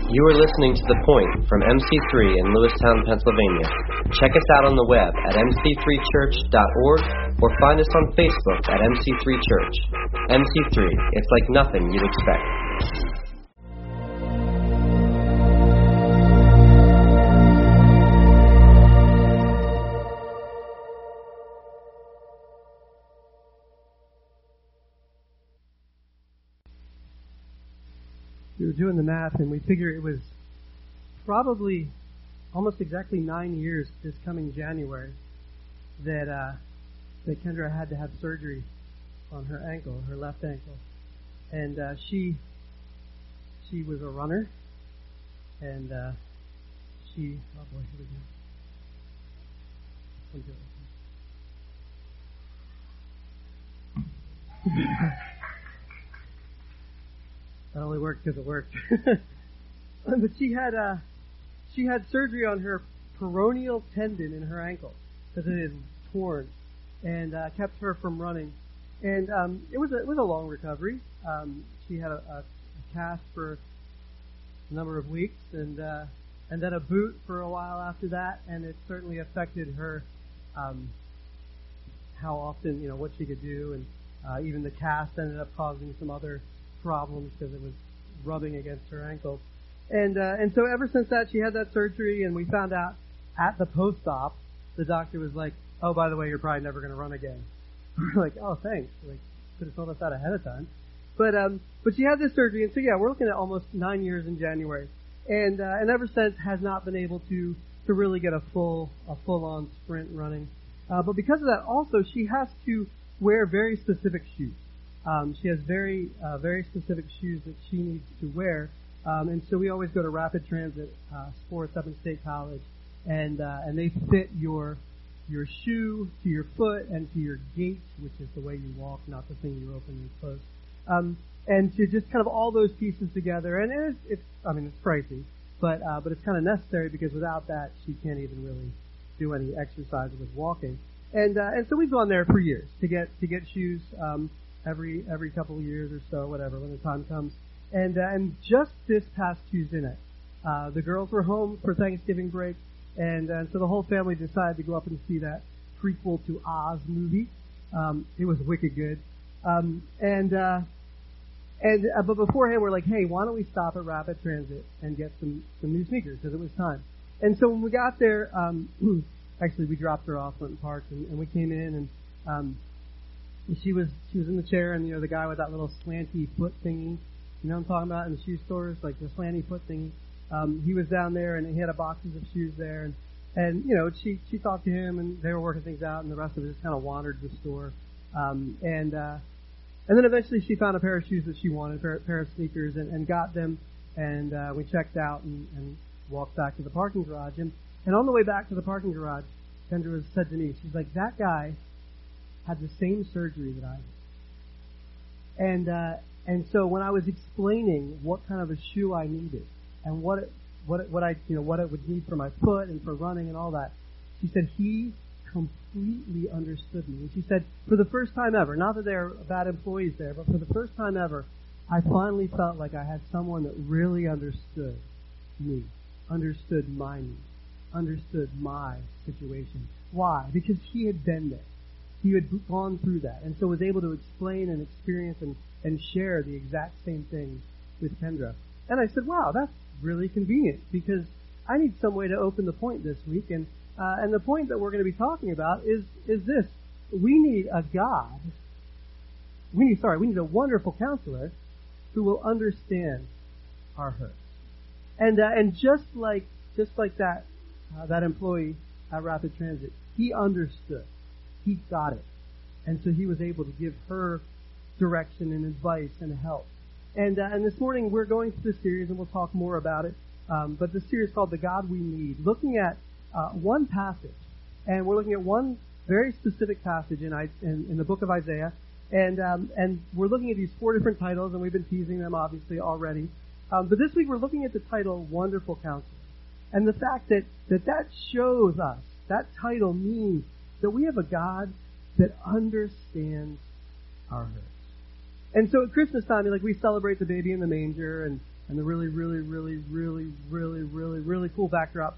You are listening to The Point from MC3 in Lewistown, Pennsylvania. Check us out on the web at mc3church.org or find us on Facebook at MC3 Church. MC3, it's like nothing you'd expect. We were doing the math, and we figured it was probably almost exactly 9 years this coming January that Kendra had to have surgery on her ankle, her left ankle. And she was a runner, and oh boy, here we go. That only worked because it worked. But she had surgery on her peroneal tendon in her ankle because it had torn and kept her from running. And it was a long recovery. She had a cast for a number of weeks and then a boot for a while after that, and it certainly affected her how often, what she could do, and even the cast ended up causing some other problems because it was rubbing against her ankle. And so ever since that, she had that surgery, and we found out at the post-op, the doctor was like, oh, by the way, you're probably never going to run again. We're like, oh, thanks. Like, could have told us that ahead of time. But she had this surgery, and so yeah, we're looking at almost 9 years in January. And ever since has not been able to really get a full-on sprint running. But because of that, also, she has to wear very specific shoes. She has very specific shoes that she needs to wear, and so we always go to Rapid Transit Sports up in State College, and they fit your shoe to your foot and to your gait, which is the way you walk, not the thing you open and close, and to just kind of all those pieces together. And it's pricey, but it's kind of necessary because without that, she can't even really do any exercise with walking. And so we've gone there for years to get shoes. Every couple of years or so, whatever, when the time comes. And just this past Tuesday night, the girls were home for Thanksgiving break, and so the whole family decided to go up and see that prequel to Oz movie. It was wicked good. But beforehand, we're like, hey, why don't we stop at Rapid Transit and get some new sneakers, because it was time. And so when we got there, actually we dropped her off, went and parked, and we came in, and she was in the chair, and the guy with that little slanty foot thingy, what I'm talking about, in the shoe stores, like the slanty foot thingy. He was down there, and he had a boxes of shoes there, and she talked to him, and they were working things out, and the rest of it just kind of wandered the store, and then eventually she found a pair of shoes that she wanted, a pair of sneakers, and got them, and we checked out and walked back to the parking garage, and on the way back to the parking garage, Kendra said to me, she's like, that guy had the same surgery that I did. And so when I was explaining what kind of a shoe I needed and what it would need for my foot and for running and all that, she said he completely understood me. And she said, for the first time ever, not that there are bad employees there, but for the first time ever, I finally felt like I had someone that really understood me, understood my needs, understood my situation. Why? Because he had been there. He had gone through that, and so was able to explain and experience and share the exact same things with Kendra. And I said, wow, that's really convenient, because I need some way to open the point this week, and the point that we're going to be talking about is this. We need a God. We need a wonderful counselor who will understand our hurts. And just like that employee at Rapid Transit, he understood. He got it. And so he was able to give her direction and advice and help. And this morning we're going through this series, and we'll talk more about it. But this series is called The God We Need, looking at one passage. And we're looking at one very specific passage in the book of Isaiah. And we're looking at these 4 different titles, and we've been teasing them obviously already. But this week we're looking at the title Wonderful Counselor. And the fact that shows us, that title means that we have a God that understands our hurts. And so at Christmas time, we celebrate the baby in the manger, and the really, really, really, really, really, really, really cool backdrops.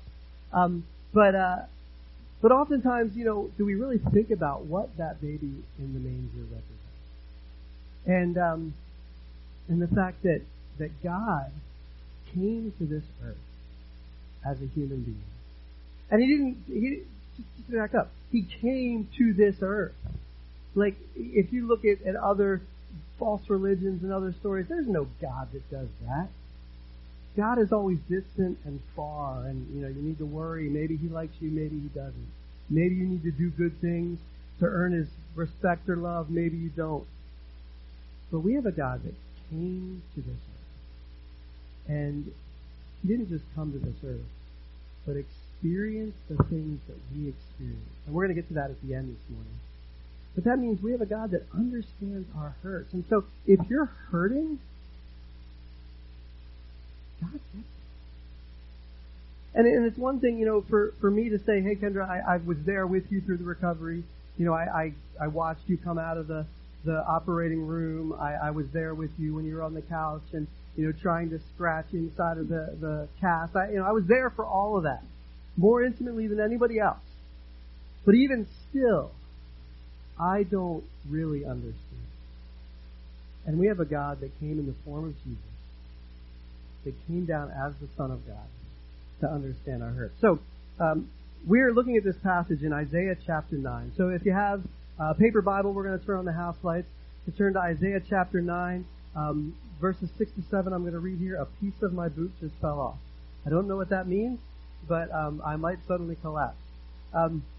But oftentimes, do we really think about what that baby in the manger represents? And the fact that God came to this earth as a human being. And he just back up. He came to this earth. Like, if you look at other false religions and other stories, there's no God that does that. God is always distant and far, and you need to worry. Maybe He likes you, maybe He doesn't. Maybe you need to do good things to earn His respect or love, maybe you don't. But we have a God that came to this earth. And He didn't just come to this earth, but experienced the things that we experience. And we're going to get to that at the end this morning. But that means we have a God that understands our hurts. And so if you're hurting, God gets it. And it's one thing, for me to say, hey, Kendra, I was there with you through the recovery. I watched you come out of the operating room. I was there with you when you were on the couch and, trying to scratch inside of the cast. I was there for all of that, more intimately than anybody else. But even still, I don't really understand. And we have a God that came in the form of Jesus, that came down as the Son of God to understand our hurt. So, we're looking at this passage in Isaiah chapter 9. So if you have a paper Bible, we're going to turn on the house lights to turn to Isaiah chapter 9, verses 6 to 7. I'm going to read here, a piece of my boot just fell off. I don't know what that means, but I might suddenly collapse. Where did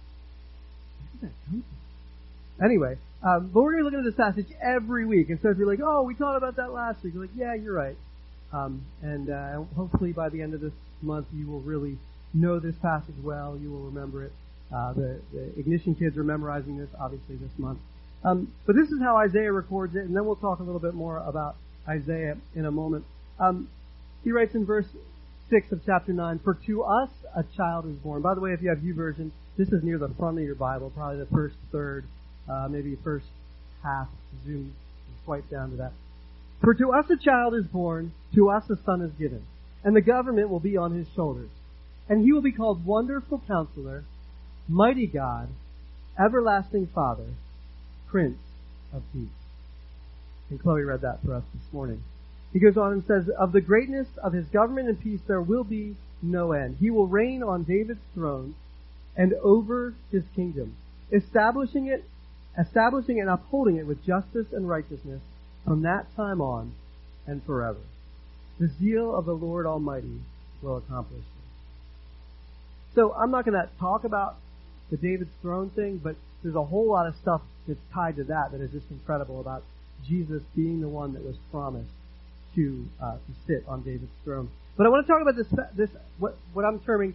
that come from? Anyway, but we're going to look into this passage every week. And so if you're like, oh, we talked about that last week, you're like, yeah, you're right. And hopefully by the end of this month, you will really know this passage well. You will remember it. The Ignition kids are memorizing this, obviously, this month. But this is how Isaiah records it, and then we'll talk a little bit more about Isaiah in a moment. He writes in verse 6 of chapter 9, "For to us a child is born." By the way, if you have YouVersion, this is near the front of your Bible, probably the first third, maybe first half. Zoom, swipe down to that. "For to us a child is born, to us a son is given, and the government will be on his shoulders. And he will be called Wonderful Counselor, Mighty God, Everlasting Father, Prince of Peace." And Chloe read that for us this morning. He goes on and says, "Of the greatness of his government and peace there will be no end. He will reign on David's throne and over his kingdom, establishing and upholding it with justice and righteousness from that time on and forever. The zeal of the Lord Almighty will accomplish this." So I'm not going to talk about the David's throne thing, but there's a whole lot of stuff that's tied to that is just incredible about Jesus being the one that was promised to sit on David's throne. But I want to talk about this what I'm terming.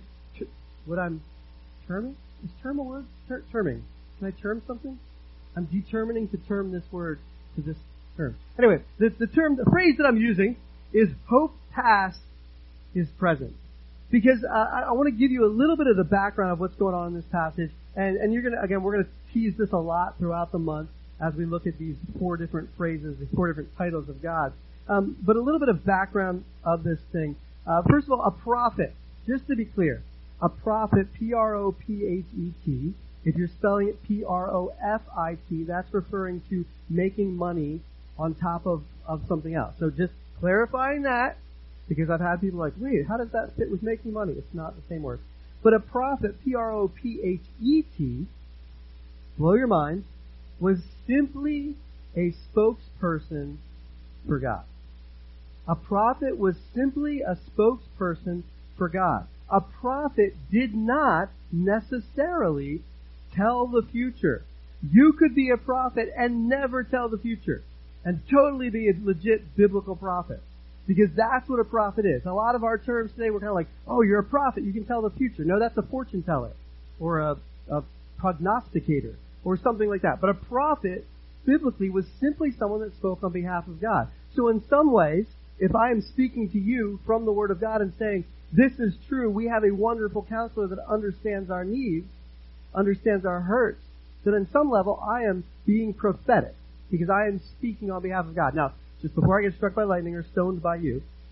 Is term a word? Terming. Can I term something? I'm determining to term this word to this term. Anyway, the phrase that I'm using is hope past is present. Because I want to give you a little bit of the background of what's going on in this passage. And we're going to tease this a lot throughout the month as we look at these 4 different phrases, these 4 different titles of God. But a little bit of background of this thing. First of all, a prophet. Just to be clear, a prophet, P-R-O-P-H-E-T. If you're spelling it P-R-O-F-I-T, that's referring to making money on top of something else. So just clarifying that, because I've had people like, wait, how does that fit with making money? It's not the same word. But a prophet, P-R-O-P-H-E-T, blow your mind, was simply a spokesperson for God. A prophet was simply a spokesperson for God. A prophet did not necessarily tell the future. You could be a prophet and never tell the future and totally be a legit biblical prophet, because that's what a prophet is. A lot of our terms today, we're kind of like, oh, you're a prophet, you can tell the future. No, that's a fortune teller or a prognosticator or something like that. But a prophet, biblically, was simply someone that spoke on behalf of God. So in some ways, if I am speaking to you from the Word of God and saying, this is true, we have a wonderful counselor that understands our needs, understands our hurts, then in some level I am being prophetic, because I am speaking on behalf of God. Now, just before I get struck by lightning or stoned by you,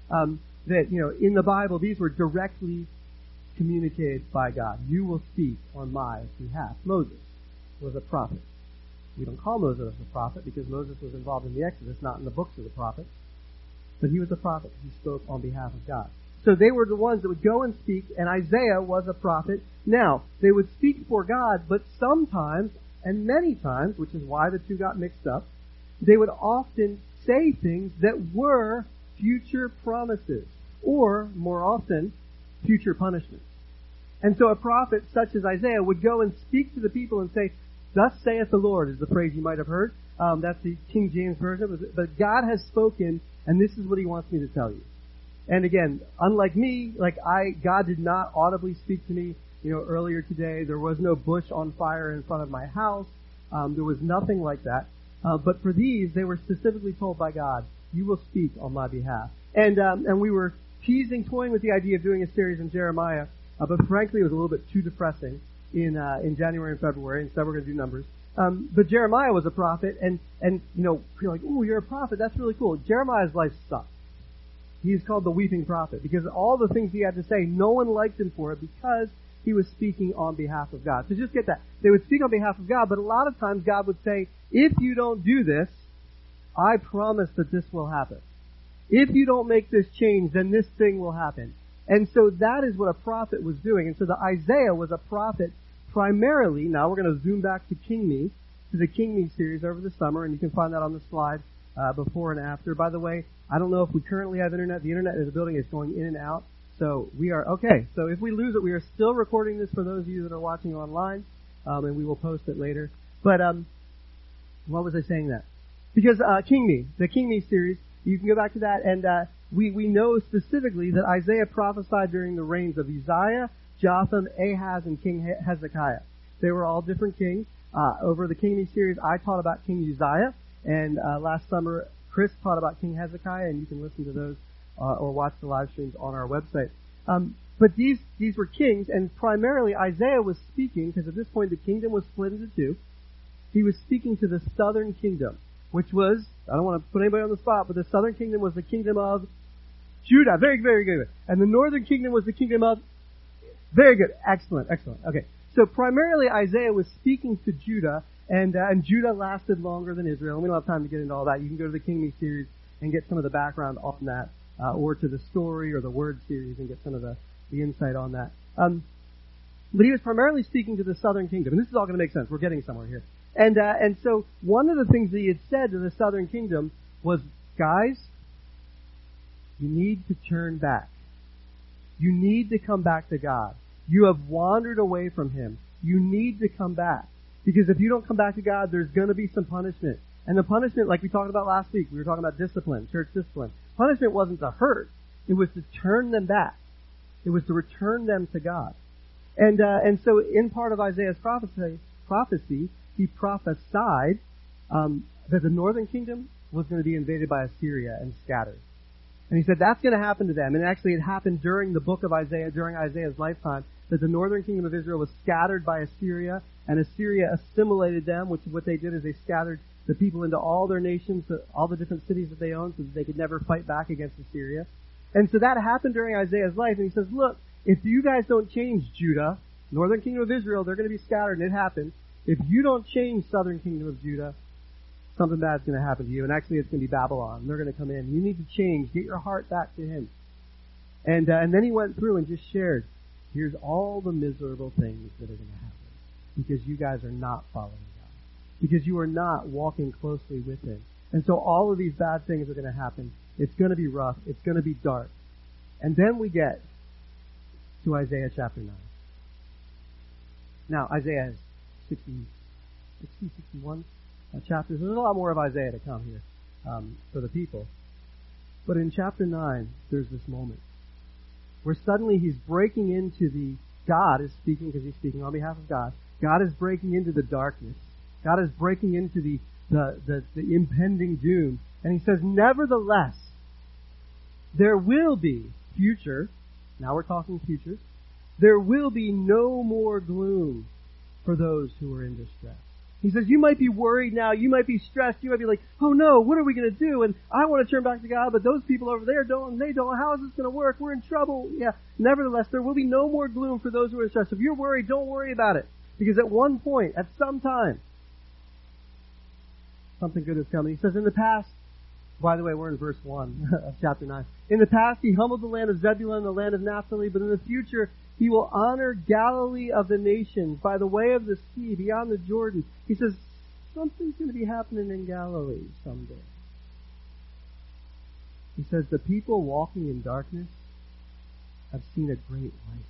that, in the Bible, these were directly communicated by God. You will speak on my behalf. Moses was a prophet. We don't call Moses a prophet because Moses was involved in the Exodus, not in the books of the prophets. But he was a prophet. He spoke on behalf of God. So they were the ones that would go and speak, and Isaiah was a prophet. Now, they would speak for God, but sometimes, and many times, which is why the two got mixed up, they would often say things that were future promises, or, more often, future punishments. And so a prophet such as Isaiah would go and speak to the people and say, "Thus saith the Lord," is the phrase you might have heard. That's the King James Version. But God has spoken, and this is what He wants me to tell you. And again, unlike me, God did not audibly speak to me, earlier today. There was no bush on fire in front of my house. There was nothing like that. But for these, they were specifically told by God, "You will speak on my behalf." And we were toying with the idea of doing a series in Jeremiah, but frankly, it was a little bit too depressing in January and February. Instead, we're going to do Numbers. But Jeremiah was a prophet, and you're like, "Ooh, you're a prophet. That's really cool." Jeremiah's life sucked. He's called the weeping prophet because all the things he had to say, no one liked him for it because he was speaking on behalf of God. So just get that. They would speak on behalf of God, but a lot of times God would say, "If you don't do this, I promise that this will happen. If you don't make this change, then this thing will happen." And so that is what a prophet was doing. And so the Isaiah was a prophet primarily. Now we're going to zoom back to King Me, to the King Me series over the summer, and you can find that on the slide before and after. By the way, I don't know if we currently have internet. The internet in the building is going in and out. So we are, okay. So if we lose it, we are still recording this for those of you that are watching online, and we will post it later. But what was I saying that? Because King Me, the King Me series, you can go back to that, and we know specifically that Isaiah prophesied during the reigns of Uzziah, Jotham, Ahaz, and King Hezekiah. They were all different kings. Over the King Me series, I taught about King Uzziah, and last summer, Chris taught about King Hezekiah, and you can listen to those or watch the live streams on our website. But these were kings, and primarily Isaiah was speaking, because at this point the kingdom was split into two. He was speaking to the southern kingdom, which was, I don't want to put anybody on the spot, but the southern kingdom was the kingdom of Judah. Very, very good. And the northern kingdom was the kingdom of, very good. Excellent. Okay. So primarily Isaiah was speaking to Judah, and Judah lasted longer than Israel. And we don't have time to get into all that. You can go to the King Me series and get some of the background on that, or to the story or the word series and get some of the insight on that. But he was primarily speaking to the southern kingdom. And this is all going to make sense. We're getting somewhere here. And so one of the things that he had said to the southern kingdom was, "Guys, you need to turn back. You need to come back to God. You have wandered away from Him. You need to come back. Because if you don't come back to God, there's going to be some punishment. And the punishment, like we talked about last week, we were talking about discipline, church discipline. Punishment wasn't to hurt. It was to turn them back. It was to return them to God. And so in part of Isaiah's prophecy, he prophesied that the northern kingdom was going to be invaded by Assyria and scattered. And he said that's going to happen to them. And actually it happened during the book of Isaiah, during Isaiah's lifetime, that the northern kingdom of Israel was scattered by Assyria, and Assyria assimilated them, which is what they did is they scattered the people into all their nations, all the different cities that they owned, so that they could never fight back against Assyria. And so that happened during Isaiah's life, and he says, look, if you guys don't change Judah, northern kingdom of Israel, they're going to be scattered, and it happened. If you don't change southern kingdom of Judah, something bad's going to happen to you, and actually it's going to be Babylon. They're going to come in. You need to change. Get your heart back to Him. And then he went through and just shared, here's all the miserable things that are going to happen because you guys are not following God, because you are not walking closely with Him. And so all of these bad things are going to happen. It's going to be rough. It's going to be dark. And then we get to Isaiah chapter 9. Now, Isaiah has 61 chapters. There's a lot more of Isaiah to come here for the people. But in chapter 9, there's this moment where suddenly he's breaking into God is speaking because he's speaking on behalf of God. God is breaking into the darkness. God is breaking into the impending doom. And he says, nevertheless, there will be future. Now we're talking futures. There will be no more gloom for those who are in distress. He says, you might be worried now, you might be stressed, you might be like, oh no, what are we going to do? And I want to turn back to God, but those people over there don't, and they don't. How is this going to work? We're in trouble. Yeah. Nevertheless, there will be no more gloom for those who are stressed. If you're worried, don't worry about it. Because at one point, at some time, something good is coming. He says, in the past, by the way, we're in verse 1 of chapter 9. In the past, he humbled the land of Zebulun and the land of Naphtali, but in the future, he will honor Galilee of the nations by the way of the sea, beyond the Jordan. He says, something's going to be happening in Galilee someday. He says, the people walking in darkness have seen a great light.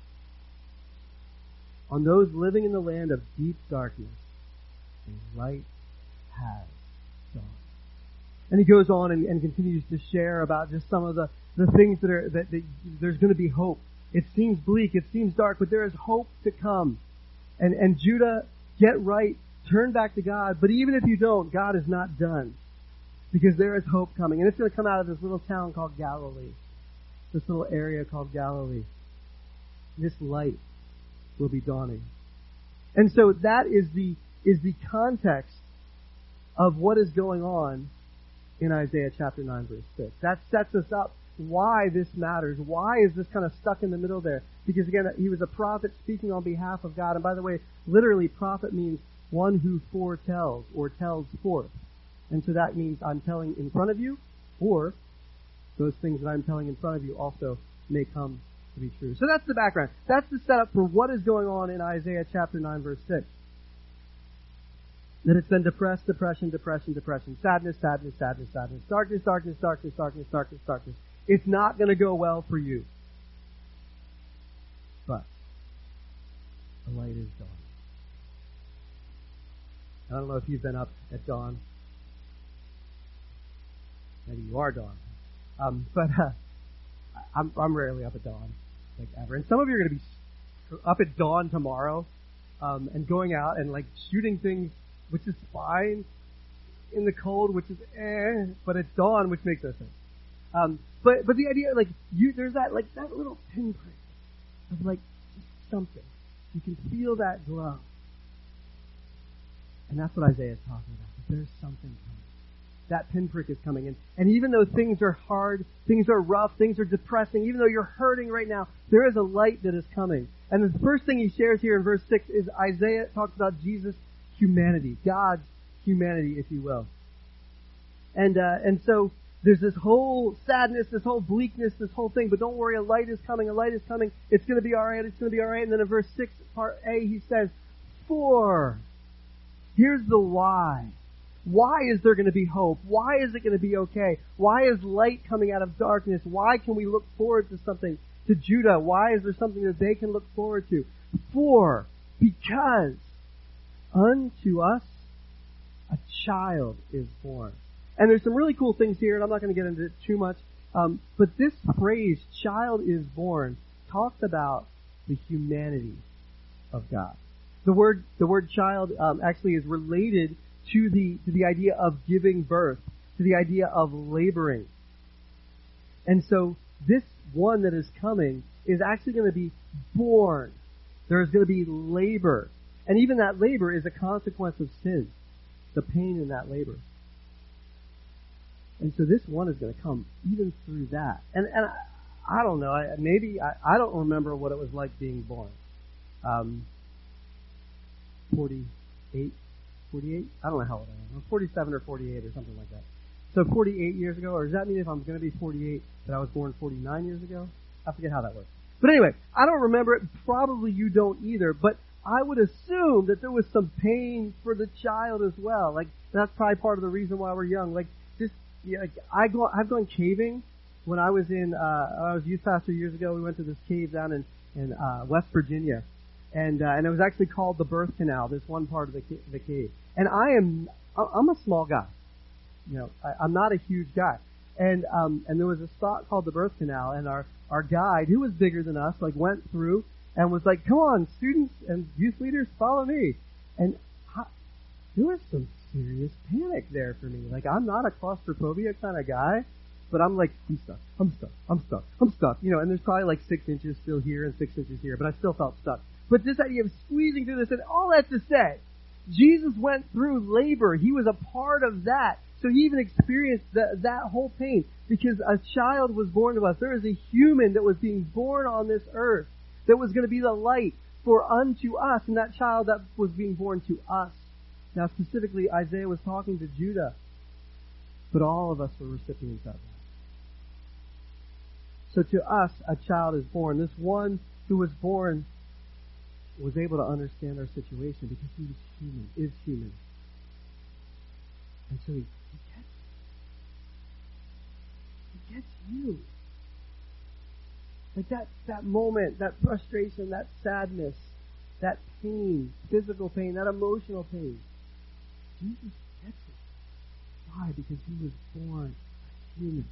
On those living in the land of deep darkness, a light has dawned. And he goes on and continues to share about just some of the things that there's going to be hope. It seems bleak, it seems dark, but there is hope to come. And Judah, get right, turn back to God. But even if you don't, God is not done. Because there is hope coming. And it's going to come out of this little town called Galilee. This little area called Galilee. This light will be dawning. And so that is the context of what is going on in Isaiah chapter 9 verse 6. That sets us up why this matters. Why is this kind of stuck in the middle there? Because again, he was a prophet speaking on behalf of God. And by the way, literally prophet means one who foretells or tells forth. And so that means I'm telling in front of you, or those things that I'm telling in front of you also may come to be true. So that's the background. That's the setup for what is going on in Isaiah chapter 9 verse 6. That it's been depression, sadness, darkness. It's not going to go well for you. But the light is dawning. I don't know if you've been up at dawn. Maybe you are dawn. But I'm rarely up at dawn, like ever. And some of you are going to be up at dawn tomorrow, and going out and like shooting things, which is fine, in the cold, which is but at dawn, which makes no sense. But the idea, like, there's that little pinprick of like something. You can feel that glow. And that's what Isaiah is talking about. That there's something coming. That pinprick is coming in. And even though things are hard, things are rough, things are depressing, even though you're hurting right now, there is a light that is coming. And the first thing he shares here in verse 6 is Isaiah talks about Jesus' humanity, God's humanity, if you will. And so there's this whole sadness, this whole bleakness, this whole thing, but don't worry, a light is coming, it's going to be alright, And then in verse 6, part A, he says, for, here's the why. Why is there going to be hope? Why is it going to be okay? Why is light coming out of darkness? Why can we look forward to something? To Judah, why is there something that they can look forward to? For, because unto us a child is born. And there's some really cool things here, and I'm not going to get into it too much. But this phrase, child is born, talks about the humanity of God. The word child actually is related to the idea of giving birth, to the idea of laboring. And so this one that is coming is actually going to be born. There's going to be labor. And even that labor is a consequence of sin. The pain in that labor. And so this one is going to come even through that. And I don't know, I don't remember what it was like being born. 48? I don't know how old I am. I'm 47 or 48 or something like that. So 48 years ago, or does that mean if I'm going to be 48 that I was born 49 years ago? I forget how that works. But anyway, I don't remember it. Probably you don't either. But I would assume that there was some pain for the child as well. Like, that's probably part of the reason why we're young. Like, just, yeah, like I've gone caving. When I was I was youth pastor years ago, we went to this cave down in West Virginia. And it was actually called the Birth Canal, this one part of the cave. And I'm a small guy. You know, I'm not a huge guy. And there was a spot called the Birth Canal, and our guide, who was bigger than us, like went through and was like, come on, students and youth leaders, follow me. And there was some serious panic there for me. Like, I'm not a claustrophobia kind of guy, but I'm like, I'm stuck. You know, and there's probably like 6 inches still here and 6 inches here, but I still felt stuck. But this idea of squeezing through this, and all that to say Jesus went through labor. He was a part of that. So he even experienced that whole pain because a child was born to us. There is a human that was being born on this earth that was going to be the light for unto us, and that child that was being born to us. Now specifically, Isaiah was talking to Judah, but all of us were recipients of that. So to us, a child is born. This one who was born was able to understand our situation because he was human, is human. And so he gets you. Like that moment, that frustration, that sadness, that pain, physical pain, that emotional pain. Jesus gets it. Why? Because he was born human.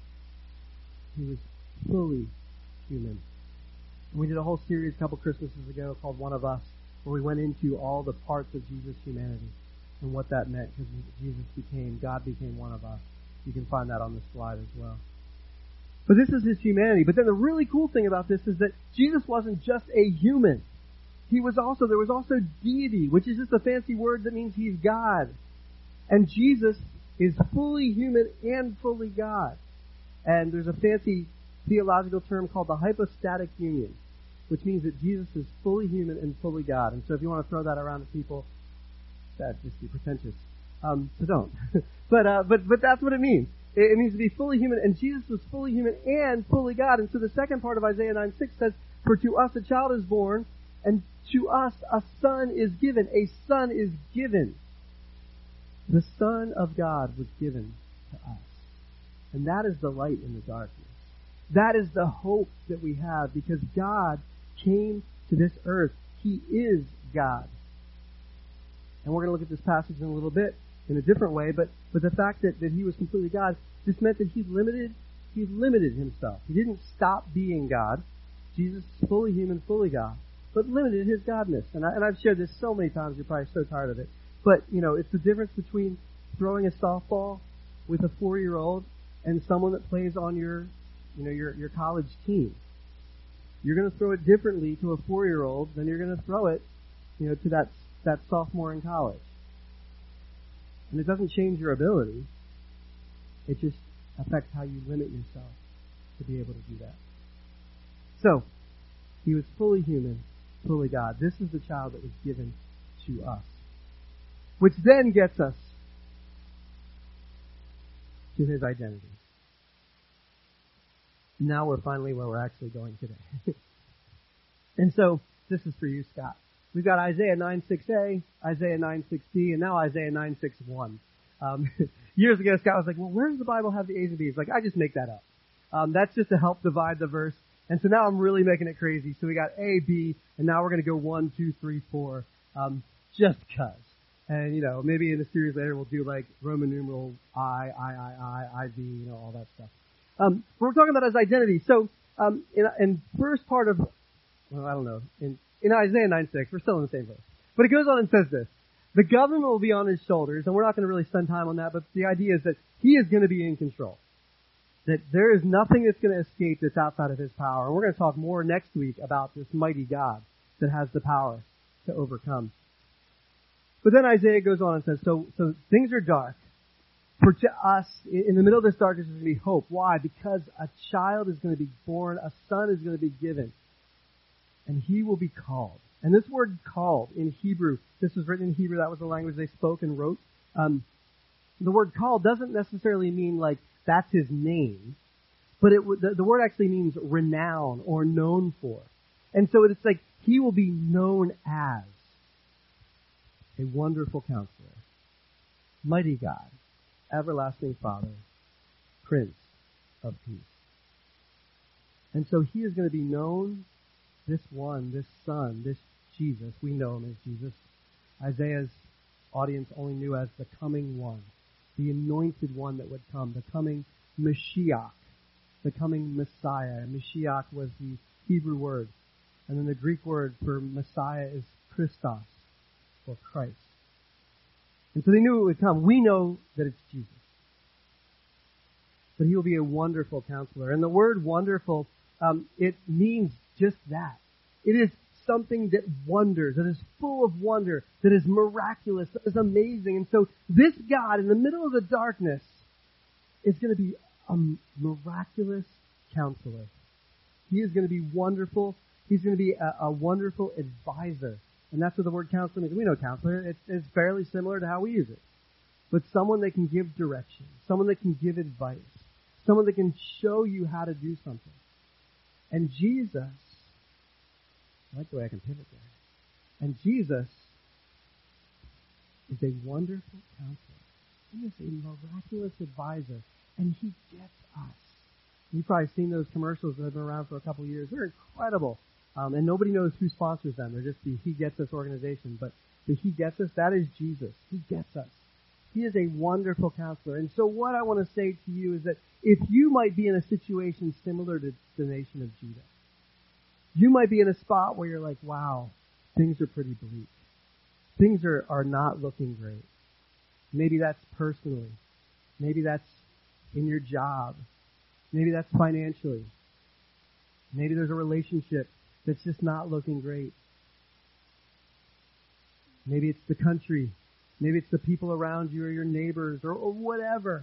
He was fully human. And we did a whole series a couple Christmases ago called One of Us, where we went into all the parts of Jesus' humanity and what that meant, because God became one of us. You can find that on the slide as well. But this is his humanity. But then the really cool thing about this is that Jesus wasn't just a human. There was also deity, which is just a fancy word that means he's God. And Jesus is fully human and fully God. And there's a fancy theological term called the hypostatic union, which means that Jesus is fully human and fully God. And so if you want to throw that around to people, that'd just be pretentious. So don't. but that's what it means. It means to be fully human, and Jesus was fully human and fully God. And so the second part of Isaiah 9:6 says, "For to us a child is born, and to us a son is given." A son is given. The Son of God was given to us. And that is the light in the darkness. That is the hope that we have, because God came to this earth. He is God. And we're going to look at this passage in a little bit in a different way, but the fact that he was completely God just meant that he limited himself. He didn't stop being God. Jesus is fully human, fully God, but limited his godness. And I've shared this so many times, you're probably so tired of it. But, it's the difference between throwing a softball with a 4-year-old and someone that plays on your college team. You're going to throw it differently to a 4-year-old than you're going to throw it, to that sophomore in college. And it doesn't change your ability. It just affects how you limit yourself to be able to do that. So, he was fully human, fully God. This is the child that was given to us. Which then gets us to his identity. Now we're finally where we're actually going today. And so, this is for you, Scott. We've got Isaiah 9:6a, Isaiah 9:6b, and now Isaiah 9:6:1. Years ago, Scott was like, well, where does the Bible have the A's and B's? Like, I just make that up. That's just to help divide the verse. And so now I'm really making it crazy. So we got A, B, and now we're going to go 1, 2, 3, 4, just because. And, maybe in the series later we'll do like Roman numeral I, IV, all that stuff. But we're talking about his identity. So, in first part of, I don't know, in Isaiah 9:6, we're still in the same verse. But it goes on and says this: the government will be on his shoulders, and we're not going to really spend time on that, but the idea is that he is going to be in control. That there is nothing that's going to escape that's outside of his power. And we're going to talk more next week about this mighty God that has the power to overcome. But then Isaiah goes on and says, so things are dark. For to us, in the middle of this darkness, there's going to be hope. Why? Because a child is going to be born, a son is going to be given, and he will be called. And this word called in Hebrew, this was written in Hebrew, that was the language they spoke and wrote. The word called doesn't necessarily mean like that's his name, but the word actually means renown or known for. And so it's like he will be known as a wonderful counselor, mighty God, everlasting Father, Prince of Peace. And so he is going to be known, this Son, this Jesus. We know him as Jesus. Isaiah's audience only knew as the coming one, the anointed one that would come, the coming Mashiach, the coming Messiah. Mashiach was the Hebrew word. And then the Greek word for Messiah is Christos, or Christ. And so they knew it would come. We know that it's Jesus. But he will be a wonderful counselor. And the word wonderful, it means just that. It is something that wonders, that is full of wonder, that is miraculous, that is amazing. And so this God in the middle of the darkness is going to be a miraculous counselor. He is going to be wonderful. He's going to be a wonderful advisor. And that's what the word counselor means. We know counselor. It's fairly similar to how we use it. But someone that can give direction, someone that can give advice, someone that can show you how to do something. And Jesus, I like the way I can pivot there. And Jesus is a wonderful counselor. He is a miraculous advisor. And he gets us. You've probably seen those commercials that have been around for a couple of years. They're incredible. And nobody knows who sponsors them. They're just the He Gets Us organization. But the He Gets Us, that is Jesus. He gets us. He is a wonderful counselor. And so what I want to say to you is that if you might be in a situation similar to the nation of Judah, you might be in a spot where you're like, wow, things are pretty bleak. Things are not looking great. Maybe that's personally. Maybe that's in your job. Maybe that's financially. Maybe there's a relationship that's just not looking great. Maybe it's the country. Maybe it's the people around you or your neighbors or whatever.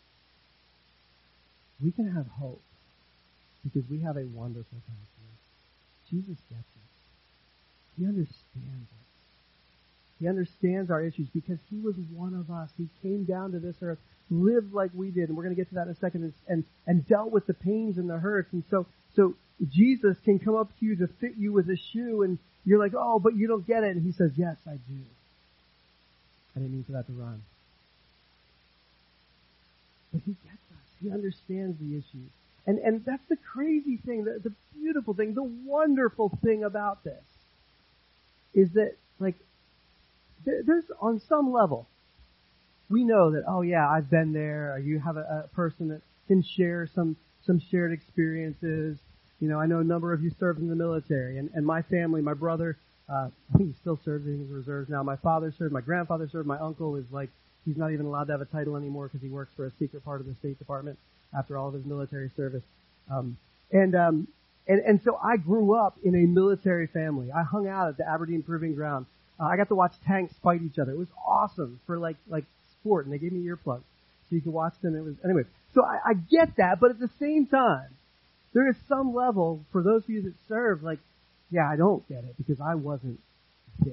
We can have hope because we have a wonderful counselor. Jesus gets it. He understands it. He understands our issues because he was one of us. He came down to this earth, lived like we did, and we're going to get to that in a second, and dealt with the pains and the hurts. And so Jesus can come up to you to fit you with a shoe, and you're like, oh, but you don't get it. And he says, yes, I do. I didn't mean for that to rhyme. But he gets us. He understands the issues. And that's the crazy thing, the beautiful thing, the wonderful thing about this is that, like, there's on some level, we know that, oh yeah, I've been there, or you have a person that can share some shared experiences. You know, I know a number of you served in the military, and my family, my brother, I think he still serves in the reserves now. My father served, my grandfather served, my uncle is like, he's not even allowed to have a title anymore because he works for a secret part of the State Department after all of his military service. And so I grew up in a military family. I hung out at the Aberdeen Proving Ground. I got to watch tanks fight each other. It was awesome for like sport, and they gave me earplugs so you could watch them. It was anyway. So I get that, but at the same time, there is some level for those of you that serve, like, yeah, I don't get it because I wasn't there.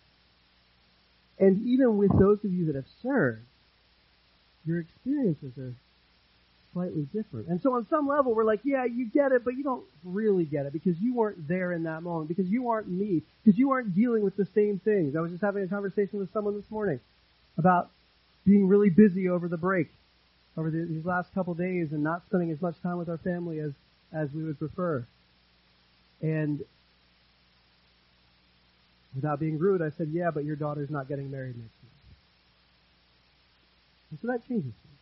And even with those of you that have served, your experiences are slightly different. And so on some level, we're like, yeah, you get it, but you don't really get it because you weren't there in that moment, because you aren't me, because you aren't dealing with the same things. I was just having a conversation with someone this morning about being really busy over the break, over these last couple days, and not spending as much time with our family as we would prefer. And without being rude, I said, yeah, but your daughter's not getting married next year. And so that changes things.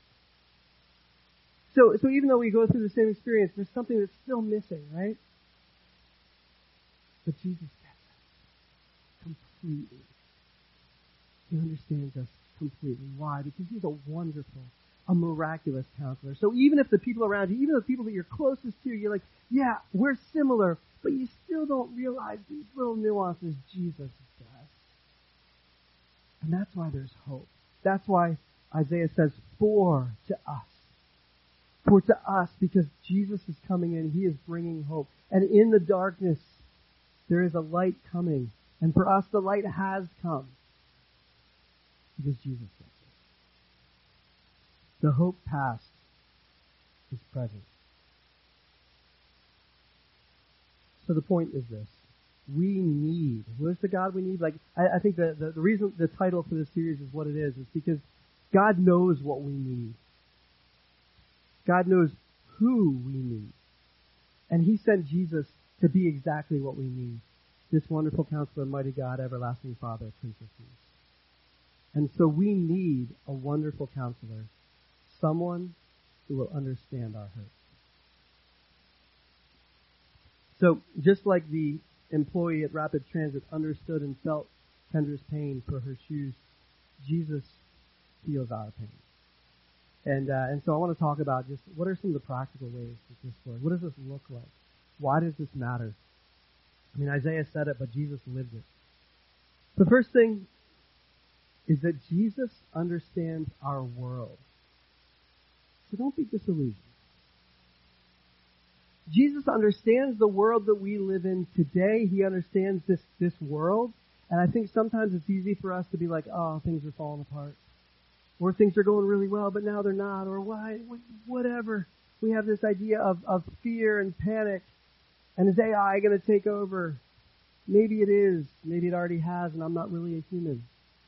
So even though we go through the same experience, there's something that's still missing, right? But Jesus gets us completely. He understands us completely. Why? Because he's a wonderful, a miraculous counselor. So even if the people around you, even the people that you're closest to, you're like, yeah, we're similar, but you still don't realize these little nuances Jesus does. And that's why there's hope. That's why Isaiah says, for to us. For to us, because Jesus is coming in, he is bringing hope. And in the darkness, there is a light coming. And for us, the light has come. Because Jesus gets it. The hope past is present. So the point is this. We need, where's the God we need? Like, I think the reason the title for this series is what it is because God knows what we need. God knows who we need. And he sent Jesus to be exactly what we need. This wonderful counselor, mighty God, everlasting Father, Prince of Peace. And so we need a wonderful counselor, someone who will understand our hurt. So just like the employee at Rapid Transit understood and felt Kendra's pain for her shoes, Jesus feels our pain. And so I want to talk about just what are some of the practical ways that this works. What does this look like? Why does this matter? I mean, Isaiah said it, but Jesus lived it. The first thing is that Jesus understands our world. So don't be disillusioned. Jesus understands the world that we live in today. He understands this world. And I think sometimes it's easy for us to be like, oh, things are falling apart. Or things are going really well, but now they're not. Or whatever. We have this idea of fear and panic. And is AI going to take over? Maybe it is. Maybe it already has, and I'm not really a human.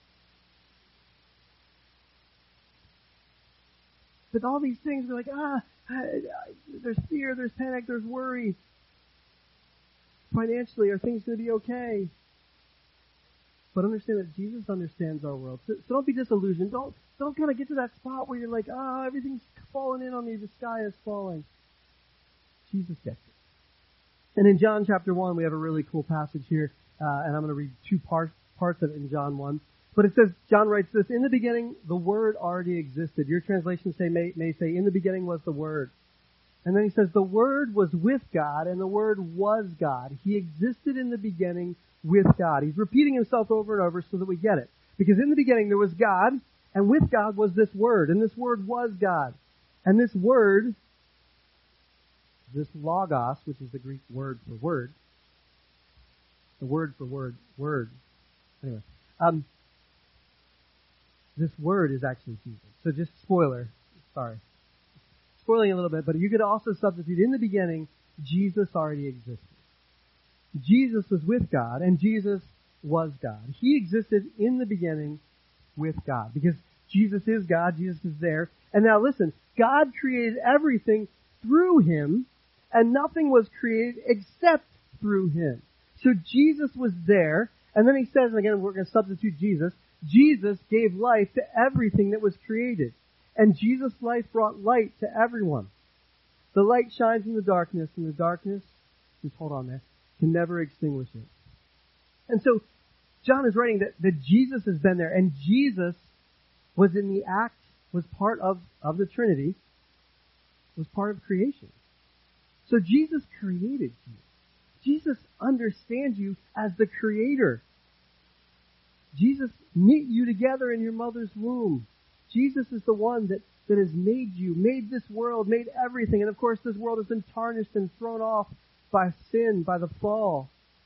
But all these things, we're like, there's fear, there's panic, there's worry. Financially, are things going to be okay? But understand that Jesus understands our world. So don't be disillusioned. Don't kind of get to that spot where you're like, everything's falling in on me, the sky is falling. Jesus gets it. And in John chapter 1, we have a really cool passage here, and I'm going to read two parts of it in John 1. But it says, John writes this, in the beginning, the Word already existed. Your translations may say, in the beginning was the Word. And then he says, the Word was with God, and the Word was God. He existed in the beginning with God. He's repeating himself over and over so that we get it. Because in the beginning there was God, and with God was this Word, and this Word was God. And this Word, this logos, which is the Greek word for word, the word for word. Anyway, this word is actually Jesus. So just spoiling a little bit, but you could also substitute in the beginning, Jesus already existed. Jesus was with God, and Jesus was God. He existed in the beginning with God, because Jesus is God, Jesus is there. And now listen, God created everything through Him, and nothing was created except through Him. So Jesus was there, and then he says, and again, we're going to substitute Jesus. Jesus gave life to everything that was created. And Jesus' life brought light to everyone. The light shines in the darkness, and the darkness, just hold on there, can never extinguish it. And so, John is writing that Jesus has been there, and Jesus was in the act, was part of the Trinity, was part of creation. So Jesus created you. Jesus understands you as the creator. Jesus knit you together in your mother's womb. Jesus is the one that has made you, made this world, made everything. And of course this world has been tarnished and thrown off by sin, by the fall.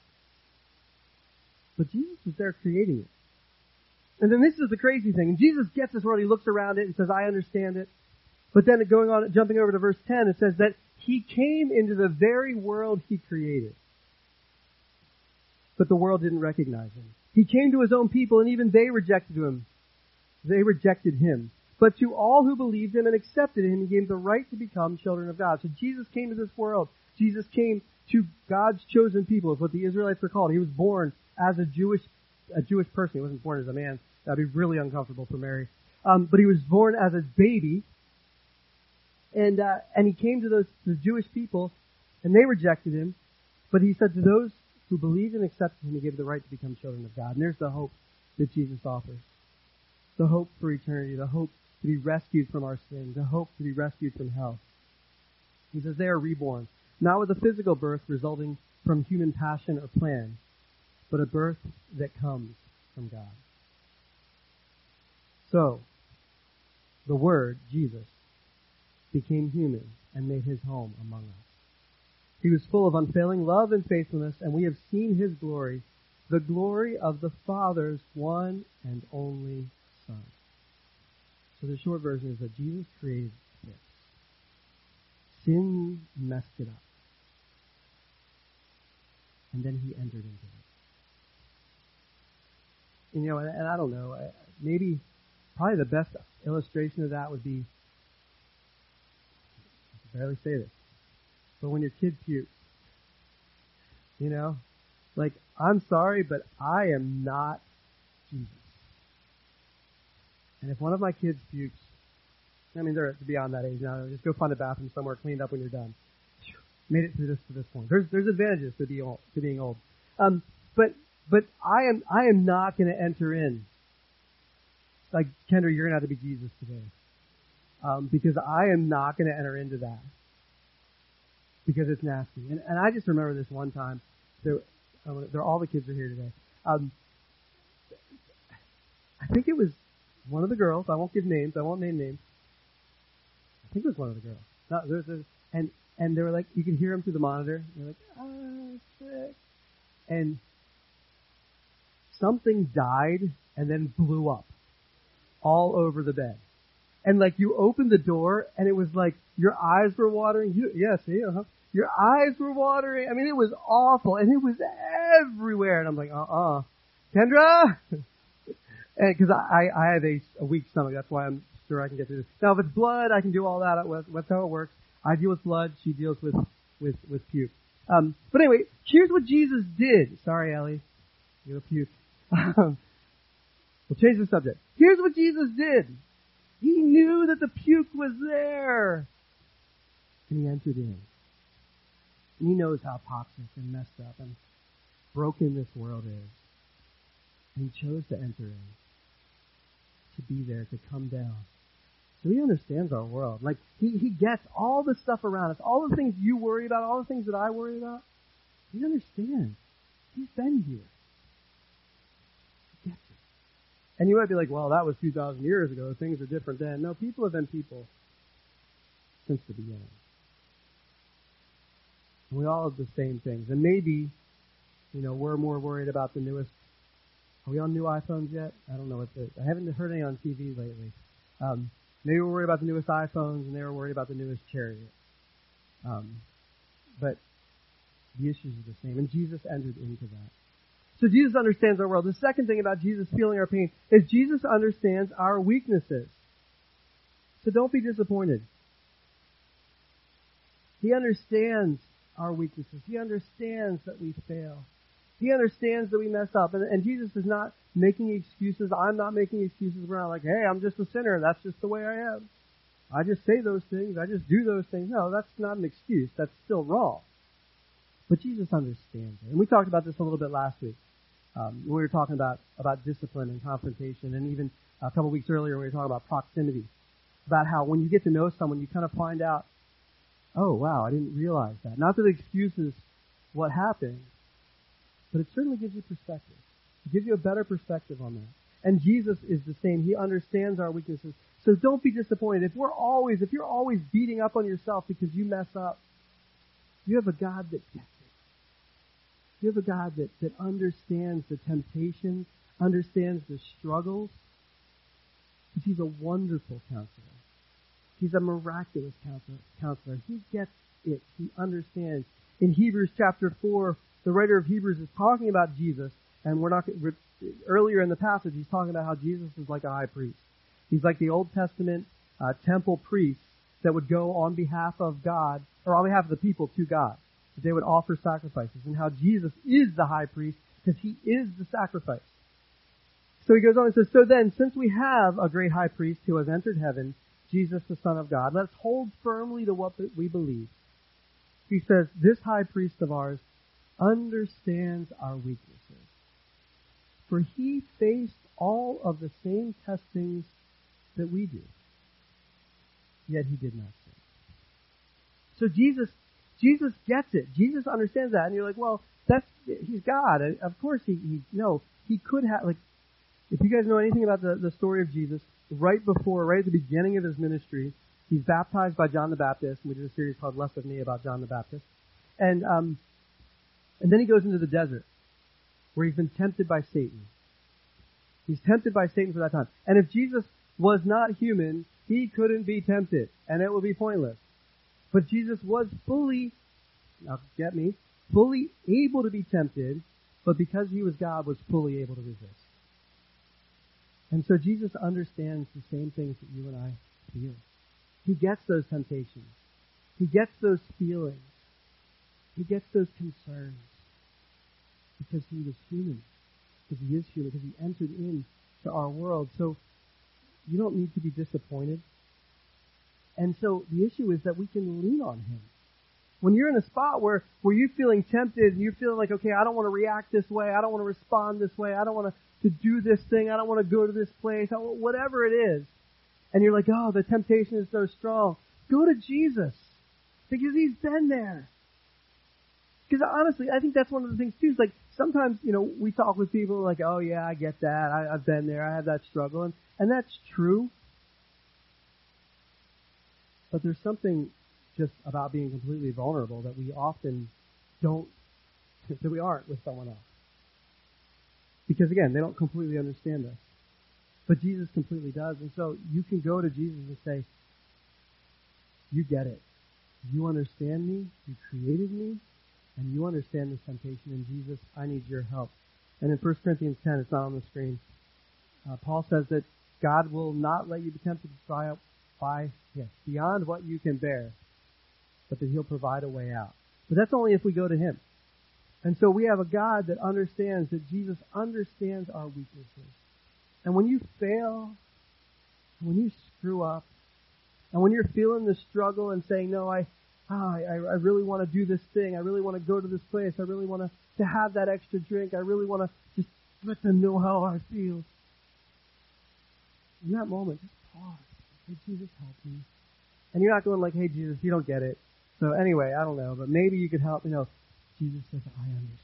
But Jesus was there creating it. And then this is the crazy thing. And Jesus gets this world, he looks around it and says, I understand it. But then jumping over to verse 10, it says that He came into the very world He created. But the world didn't recognize Him. He came to His own people, and even they rejected Him. They rejected Him. But to all who believed Him and accepted Him, He gave the right to become children of God. So Jesus came to this world. Jesus came to God's chosen people, is what the Israelites were called. He was born as a Jewish person. He wasn't born as a man. That'd be really uncomfortable for Mary. But He was born as a baby. And He came to the Jewish people, and they rejected Him. But He said to those who believed and accepted Him, He gave the right to become children of God. And there's the hope that Jesus offers. The hope for eternity, the hope to be rescued from our sin, the hope to be rescued from hell. He says they are reborn, not with a physical birth resulting from human passion or plan, but a birth that comes from God. So, the Word, Jesus, became human and made His home among us. He was full of unfailing love and faithfulness, and we have seen His glory, the glory of the Father's one and only Son. So the short version is that Jesus created this. Sin messed it up. And then He entered into it. And I don't know, maybe, probably the best illustration of that would be, I can barely say this, but when your kid pukes, like, I'm sorry, but I am not Jesus. And if one of my kids pukes, I mean, they're beyond that age now. Just go find a bathroom somewhere cleaned up when you're done. Made it to this point. There's advantages to being old. But I am not going to enter in. Like, Kendra, you're going to have to be Jesus today. Because I am not going to enter into that. Because it's nasty. And I just remember this one time. So All the kids are here today. I think it was one of the girls. I won't give names. I won't name names. I think it was one of the girls. No, and they were like, you could hear them through the monitor. They're like, sick. And something died and then blew up all over the bed. And like you opened the door and it was like your eyes were watering. Your eyes were watering. I mean, it was awful and it was everywhere. And I'm like, Kendra? And because I have a weak stomach. That's why I'm sure I can get through this. Now, if it's blood, I can do all that. That's how it works. I deal with blood. She deals with puke. But anyway, here's what Jesus did. Sorry, Ellie. You'll puke. We'll change the subject. Here's what Jesus did. He knew that the puke was there. And he entered in. And he knows how toxic and messed up and broken this world is. And he chose to enter in. To be there, to come down. So he understands our world. Like, he gets all the stuff around us, all the things you worry about, all the things that I worry about. He understands. He's been here. He gets it. And you might be like, well, that was 2,000 years ago. Things are different then. No, people have been people since the beginning. And we all have the same things. And maybe, we're more worried about the newest. Are we on new iPhones yet? I don't know what I haven't heard any on TV lately. Maybe we're worried about the newest iPhones and they were worried about the newest Chariot. But the issues are the same. And Jesus entered into that. So Jesus understands our world. The second thing about Jesus feeling our pain is Jesus understands our weaknesses. So don't be disappointed. He understands our weaknesses. He understands that we fail. He understands that we mess up. And Jesus is not making excuses. I'm not making excuses. We're not like, hey, I'm just a sinner. That's just the way I am. I just say those things. I just do those things. No, that's not an excuse. That's still wrong. But Jesus understands it. And we talked about this a little bit last week. We were talking about discipline and confrontation. And even a couple weeks earlier, we were talking about proximity. About how when you get to know someone, you kind of find out, oh, wow, I didn't realize that. Not that it excuses what happened, but it certainly gives you perspective. It gives you a better perspective on that. And Jesus is the same. He understands our weaknesses. So don't be disappointed. If you're always beating up on yourself because you mess up, you have a God that gets it. You have a God that understands the temptations, understands the struggles. Because He's a wonderful counselor. He's a miraculous counselor. He gets it. He understands. In Hebrews chapter 4, the writer of Hebrews is talking about Jesus, and earlier in the passage, he's talking about how Jesus is like a high priest. He's like the Old Testament temple priest that would go on behalf of God, or on behalf of the people to God. That they would offer sacrifices, and how Jesus is the high priest because He is the sacrifice. So he goes on and says, so then, since we have a great high priest who has entered heaven, Jesus the Son of God, let's hold firmly to what we believe. He says, this high priest of ours understands our weaknesses. For He faced all of the same testings that we do. Yet He did not sin. So Jesus gets it. Jesus understands that. And you're like, well, He's God. Of course He could have, like, if you guys know anything about the story of Jesus, right at the beginning of His ministry, He's baptized by John the Baptist. And we did a series called Less of Me about John the Baptist. And then He goes into the desert, where He's been tempted by Satan. He's tempted by Satan for that time. And if Jesus was not human, He couldn't be tempted, and it would be pointless. But Jesus was fully able to be tempted, but because He was God, was fully able to resist. And so Jesus understands the same things that you and I feel. He gets those temptations. He gets those feelings. He gets those concerns. Because He was human. Because He is human. Because He entered into our world. So you don't need to be disappointed. And so the issue is that we can lean on Him. When you're in a spot where you're feeling tempted and you're feeling like, okay, I don't want to react this way. I don't want to respond this way. I don't want to do this thing. I don't want to go to this place. Whatever it is. And you're like, oh, the temptation is so strong. Go to Jesus. Because He's been there. Because honestly, I think that's one of the things too. Is like sometimes, we talk with people like, oh yeah, I get that. I've been there. I have that struggle. And that's true. But there's something just about being completely vulnerable that we often that we aren't with someone else. Because again, they don't completely understand us. But Jesus completely does. And so you can go to Jesus and say, you get it. You understand me. You created me. And you understand this temptation. And Jesus, I need your help. And in 1 Corinthians 10, it's not on the screen, Paul says that God will not let you be tempted to triumph beyond what you can bear, but that he'll provide a way out. But that's only if we go to him. And so we have a God that understands, that Jesus understands our weaknesses. And when you fail, when you screw up, and when you're feeling the struggle and saying, no, I really want to do this thing. I really want to go to this place. I really want to have that extra drink. I really want to just let them know how I feel. In that moment, just pause. Say, Jesus, help me. And you're not going like, hey, Jesus, you don't get it. So anyway, I don't know, but maybe you could help. Jesus says, I understand.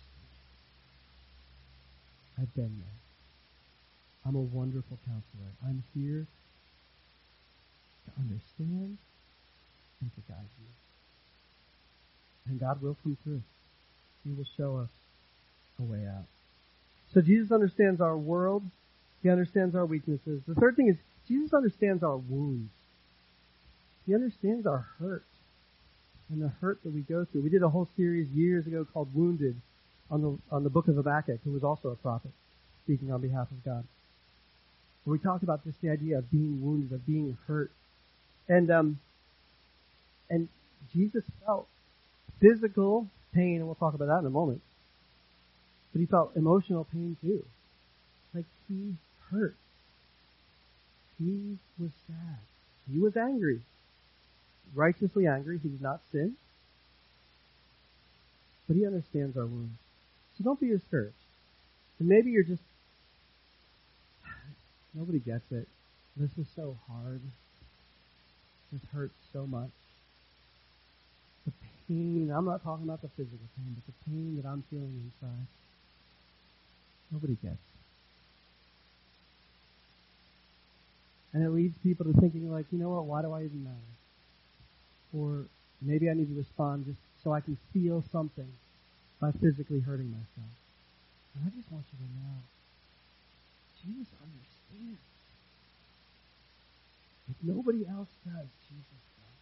I've been there. I'm a wonderful counselor. I'm here to understand and to guide you. And God will come through. He will show us a way out. So Jesus understands our world. He understands our weaknesses. The third thing is Jesus understands our wounds. He understands our hurt and the hurt that we go through. We did a whole series years ago called Wounded on the book of Habakkuk, who was also a prophet, speaking on behalf of God. Where we talked about just the idea of being wounded, of being hurt. And Jesus felt physical pain, and we'll talk about that in a moment. But he felt emotional pain too. Like he hurt. He was sad. He was angry. Righteously angry. He did not sin. But he understands our wounds. So don't be discouraged. And maybe you're just, nobody gets it. This is so hard. This hurts so much. The pain, I'm not talking about the physical pain, but the pain that I'm feeling inside. Nobody gets it. And it leads people to thinking like, you know what, why do I even matter? Or maybe I need to respond just so I can feel something by physically hurting myself. And I just want you to know, Jesus understands. If nobody else does, Jesus does.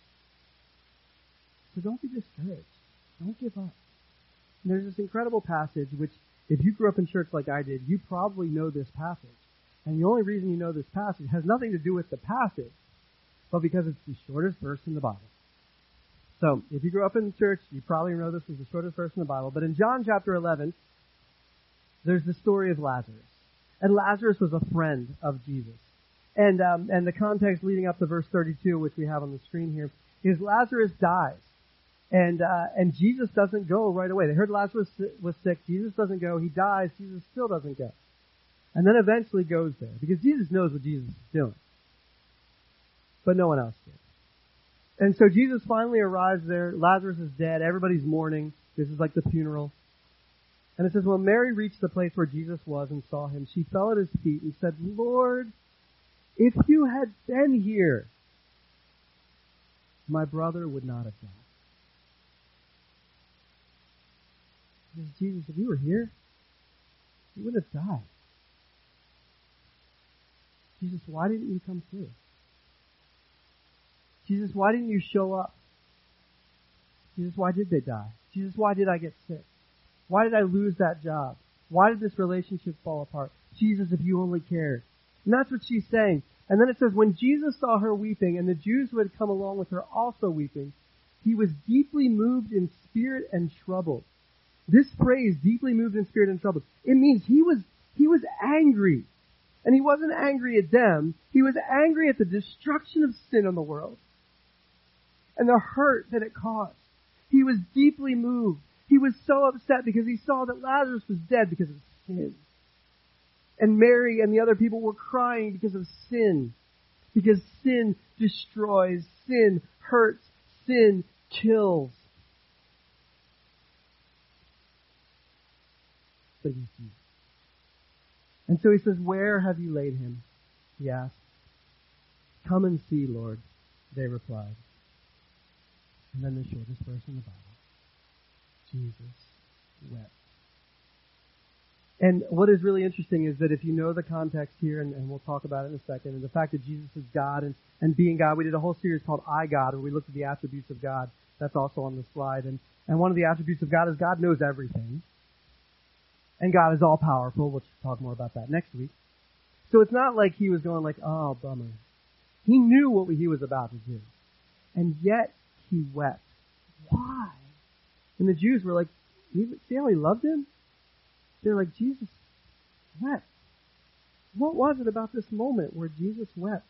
So don't be discouraged. Don't give up. And there's this incredible passage which, if you grew up in church like I did, you probably know this passage. And the only reason you know this passage has nothing to do with the passage, but because it's the shortest verse in the Bible. So, if you grew up in church, you probably know this was the shortest verse in the Bible. But in John chapter 11, there's the story of Lazarus. And Lazarus was a friend of Jesus. And the context leading up to verse 32, which we have on the screen here, is Lazarus dies. And Jesus doesn't go right away. They heard Lazarus was sick. Jesus doesn't go. He dies. Jesus still doesn't go. And then eventually goes there. Because Jesus knows what Jesus is doing. But no one else did. And so Jesus finally arrives there. Lazarus is dead. Everybody's mourning. This is like the funeral. And it says, when Mary reached the place where Jesus was and saw him, she fell at his feet and said, Lord, if you had been here, my brother would not have died. He says, Jesus, if you were here, he would have died. Jesus, why didn't you come through? Jesus, why didn't you show up? Jesus, why did they die? Jesus, why did I get sick? Why did I lose that job? Why did this relationship fall apart? Jesus, if you only cared. And that's what she's saying. And then it says, when Jesus saw her weeping, and the Jews who had come along with her also weeping, he was deeply moved in spirit and troubled. This phrase, deeply moved in spirit and troubled, it means he was angry. And he wasn't angry at them. He was angry at the destruction of sin in the world. And the hurt that it caused. He was deeply moved. He was so upset because he saw that Lazarus was dead because of sin. And Mary and the other people were crying because of sin. Because sin destroys. Sin hurts. Sin kills. but he's Jesus. And so he says, "Where have you laid him?" he asked. "Come and see, Lord," they replied. And then the shortest verse in the Bible. Jesus wept. And what is really interesting is that if you know the context here, and we'll talk about it in a second, and the fact that Jesus is God and being God, we did a whole series called I, God, where we looked at the attributes of God. That's also on the slide. And one of the attributes of God is God knows everything. And God is all-powerful. We'll talk more about that next week. So it's not like he was going like, oh, bummer. He knew what he was about to do. And yet he wept. Why? And the Jews were like, see how he loved him? They're like, Jesus wept. What was it about this moment where Jesus wept?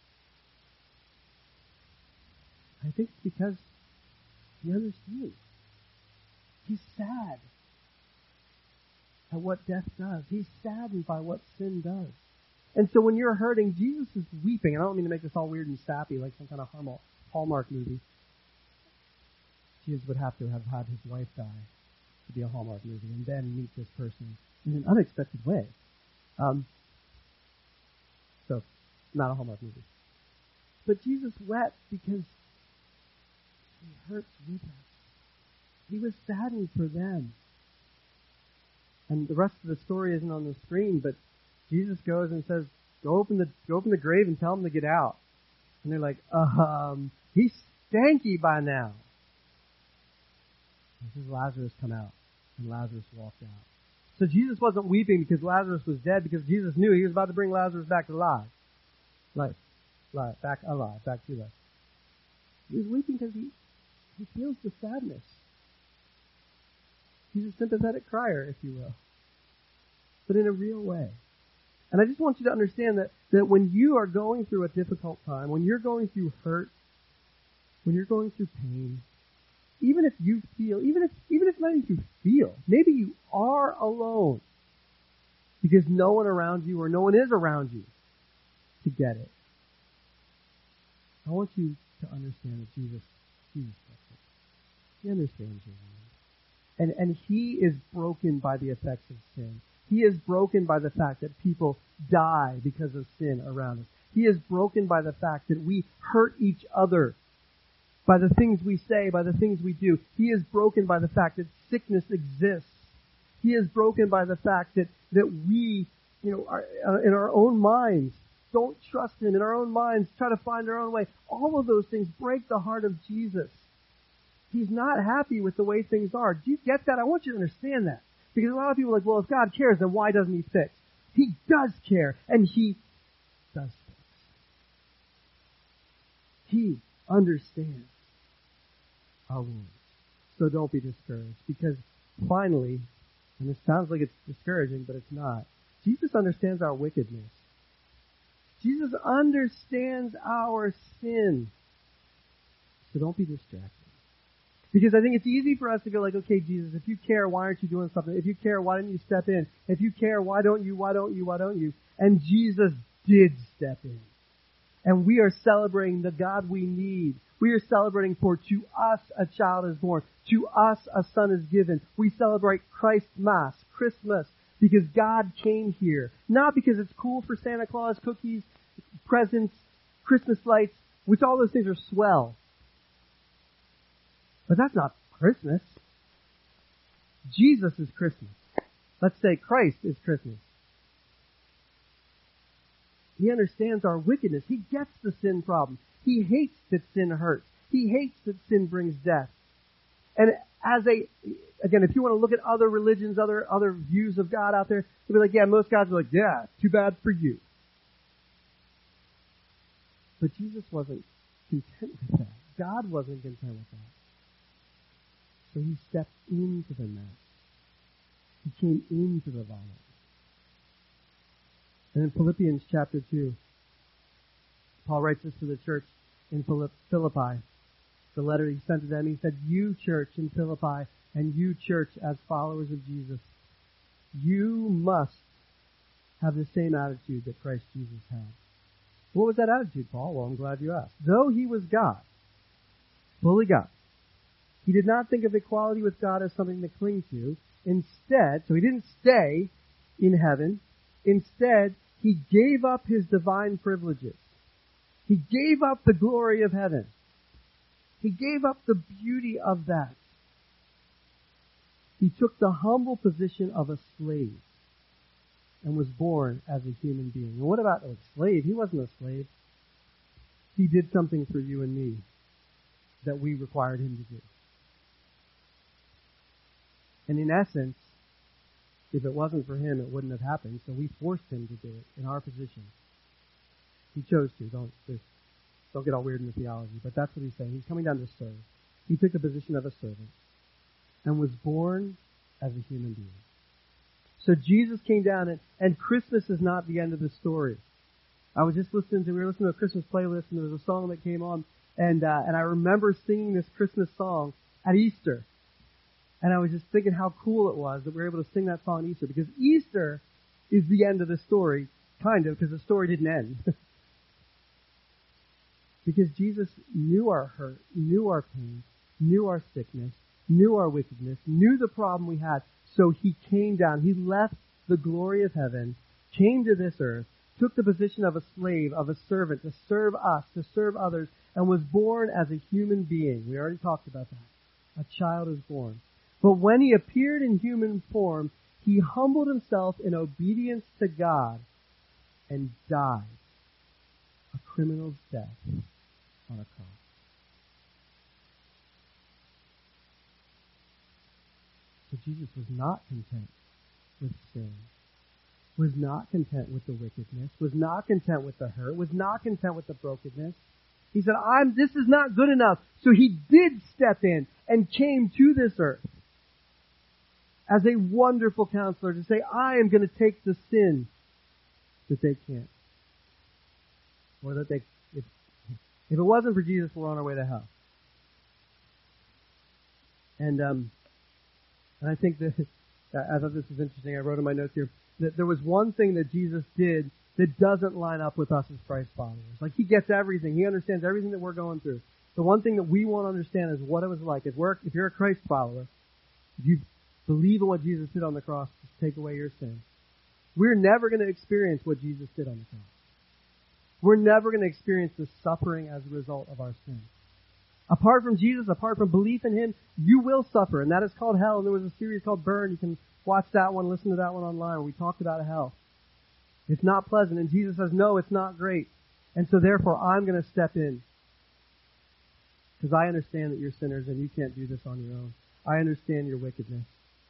I think it's because he understands. He's sad at what death does. He's saddened by what sin does. And so when you're hurting, Jesus is weeping. And I don't mean to make this all weird and sappy like some kind of Hallmark movie. Jesus would have to have had his wife die to be a Hallmark movie, and then meet this person in an unexpected way. So, not a Hallmark movie. But Jesus wept because he hurts with us. He was saddened for them. And the rest of the story isn't on the screen, but Jesus goes and says, go open the grave and tell him to get out. And they're like, he's stanky by now. And he says, Lazarus, come out. And Lazarus walked out. So Jesus wasn't weeping because Lazarus was dead, because Jesus knew he was about to bring Lazarus back to life. Back to life. He was weeping because he feels the sadness. He's a sympathetic crier, if you will. But in a real way. And I just want you to understand that when you are going through a difficult time, when you're going through hurt, when you're going through pain, even if not even you feel, maybe you are alone because no one around you or no one is around you to get it. I want you to understand that Jesus gets it. He understands your need. And he is broken by the effects of sin. He is broken by the fact that people die because of sin around us. He is broken by the fact that we hurt each other by the things we say, by the things we do. He is broken by the fact that sickness exists. He is broken by the fact that we, are, in our own minds, don't trust him. In our own minds, try to find our own way. All of those things break the heart of Jesus. He's not happy with the way things are. Do you get that? I want you to understand that. Because a lot of people are like, well, if God cares, then why doesn't he fix? He does care, and he does fix. He understands our wounds. So don't be discouraged, because finally, and this sounds like it's discouraging, but it's not, Jesus understands our wickedness. Jesus understands our sin. So don't be distracted. Because I think it's easy for us to go like, okay, Jesus, if you care, why aren't you doing something? If you care, why didn't you step in? If you care, why don't you? And Jesus did step in. And we are celebrating the God we need. We are celebrating for to us a child is born. To us a son is given. We celebrate Christmas, Christmas, because God came here. Not because it's cool for Santa Claus, cookies, presents, Christmas lights, which all those things are swell. But that's not Christmas. Jesus is Christmas. Let's say Christ is Christmas. He understands our wickedness. He gets the sin problem. He hates that sin hurts. He hates that sin brings death. And again, if you want to look at other religions, other views of God out there, they'll be like, yeah, most gods are like, yeah, too bad for you. But Jesus wasn't content with that. God wasn't content with that. So he stepped into the mess. He came into the vomit. And in Philippians chapter 2, Paul writes this to the church in Philippi. The letter he sent to them, he said, you church in Philippi, and you church as followers of Jesus, you must have the same attitude that Christ Jesus had. What was that attitude, Paul? Well, I'm glad you asked. Though he was God, fully God, He did not think of equality with God as something to cling to. Instead, so he didn't stay in heaven. Instead, he gave up his divine privileges. He gave up the glory of heaven. He gave up the beauty of that. He took the humble position of a slave and was born as a human being. And what about a slave? He wasn't a slave. He did something for you and me that we required him to do. And in essence, if it wasn't for him, it wouldn't have happened. So we forced him to do it in our position. He chose to. Don't get all weird in the theology. But that's what he's saying. He's coming down to serve. He took the position of a servant and was born as a human being. So Jesus came down, and Christmas is not the end of the story. We were listening to a Christmas playlist, and there was a song that came on, and I remember singing this Christmas song at Easter. And I was just thinking how cool it was that we were able to sing that song at Easter, because Easter is the end of the story, kind of, because the story didn't end. Because Jesus knew our hurt, knew our pain, knew our sickness, knew our wickedness, knew the problem we had. So he came down. He left the glory of heaven, came to this earth, took the position of a slave, of a servant, to serve us, to serve others, and was born as a human being. We already talked about that. A child is born. But when he appeared in human form, he humbled himself in obedience to God and died a criminal's death on a cross. So Jesus was not content with sin, was not content with the wickedness, was not content with the hurt, was not content with the brokenness. He said, this is not good enough. So he did step in and came to this earth as a wonderful counselor to say, I am going to take the sin that they can't. Or that if it wasn't for Jesus, we're on our way to hell. And I think that, I thought this was interesting. I wrote in my notes here that there was one thing that Jesus did that doesn't line up with us as Christ followers. Like, he gets everything. He understands everything that we're going through. The one thing that we want to understand is what it was like. If you're a Christ follower, if you believe in what Jesus did on the cross to take away your sin, we're never going to experience what Jesus did on the cross. We're never going to experience the suffering as a result of our sin. Apart from Jesus, apart from belief in him, you will suffer, and that is called hell. And there was a series called Burn. You can watch that one, listen to that one online, where we talked about hell. It's not pleasant, and Jesus says, no, it's not great. And so therefore, I'm going to step in. Because I understand that you're sinners and you can't do this on your own. I understand your wickedness.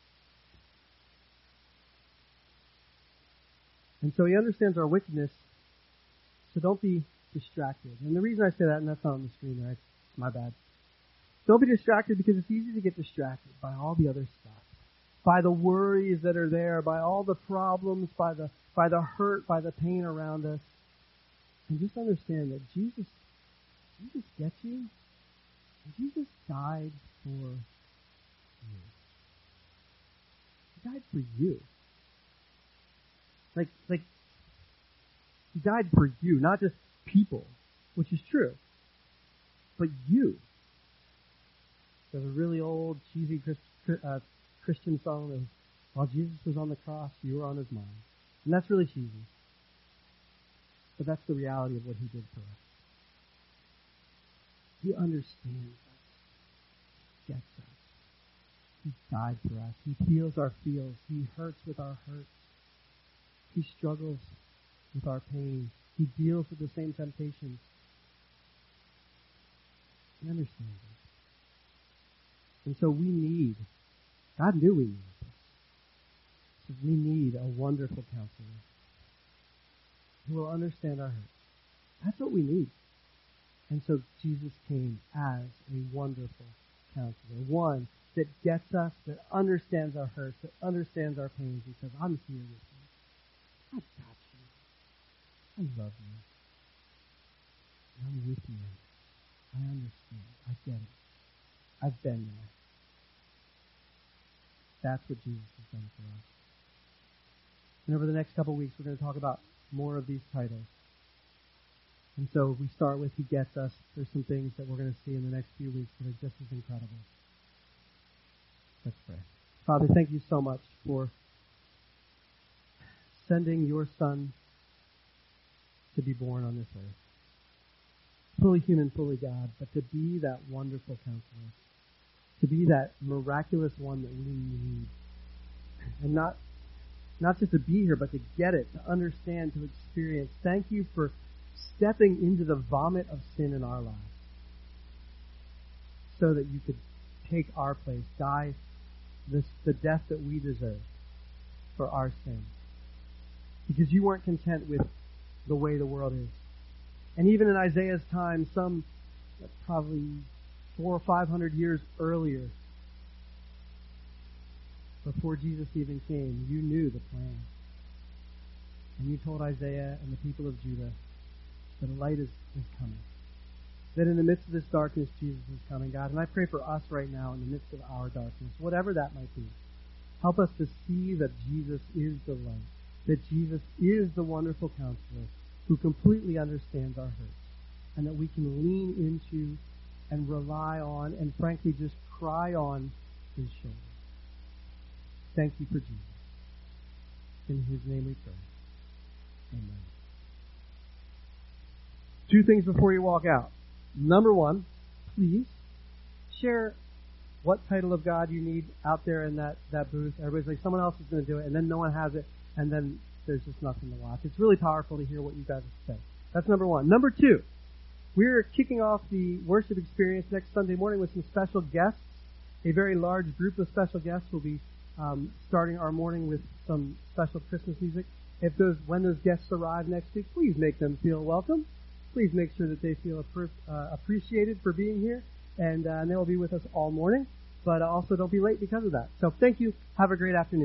And so he understands our wickedness, so don't be distracted. And the reason I say that, and that's not on the screen there, my bad. Don't be distracted because it's easy to get distracted by all the other stuff. By the worries that are there, by all the problems, by the hurt, by the pain around us. And just understand that Jesus gets you. And Jesus died for you. He died for you. Like he died for you, not just people, which is true. But you. There's a really old, cheesy Christian song of, while Jesus was on the cross, you were on his mind. And that's really cheesy. But that's the reality of what he did for us. He understands us. He gets us. He died for us. He feels our feels. He hurts with our hurts. He struggles with our pain. He deals with the same temptations. He understands us. And so God knew we needed this. So we need a wonderful counselor who will understand our hurt. That's what we need. And so Jesus came as a wonderful counselor. One that gets us, that understands our hurts, that understands our pains, and says, I'm here with you. I've got you. I love you. I'm with you. I understand. I get it. I've been there. That's what Jesus has done for us. And over the next couple of weeks, we're going to talk about more of these titles. And so we start with He Gets Us. There's some things that we're going to see in the next few weeks that are just as incredible. Let's pray. Father, thank you so much for sending your Son to be born on this earth. Fully human, fully God, but to be that wonderful counselor, to be that miraculous one that we need. And not just to be here, but to get it, to understand, to experience. Thank you for stepping into the vomit of sin in our lives so that you could take our place, die the death that we deserve for our sin. Because you weren't content with the way the world is. And even in Isaiah's time, some probably 400 or 500 years earlier, before Jesus even came, you knew the plan. And you told Isaiah and the people of Judah that a light is coming. That in the midst of this darkness, Jesus is coming, God. And I pray for us right now in the midst of our darkness, whatever that might be. Help us to see that Jesus is the light. That Jesus is the wonderful counselor who completely understands our hurt. And that we can lean into and rely on and frankly just cry on his shoulder. Thank you for Jesus. In his name we pray. Amen. 2 things before you walk out. Number 1, please share what title of God you need out there in that booth. Everybody's like, someone else is going to do it, and then no one has it, and then there's just nothing to watch. It's really powerful to hear what you guys have to say. That's number 1. Number 2, we're kicking off the worship experience next Sunday morning with some special guests. A very large group of special guests will be starting our morning with some special Christmas music. When those guests arrive next week, please make them feel welcome. Please make sure that they feel appreciated for being here, and they will be with us all morning. But also don't be late because of that. So thank you. Have a great afternoon.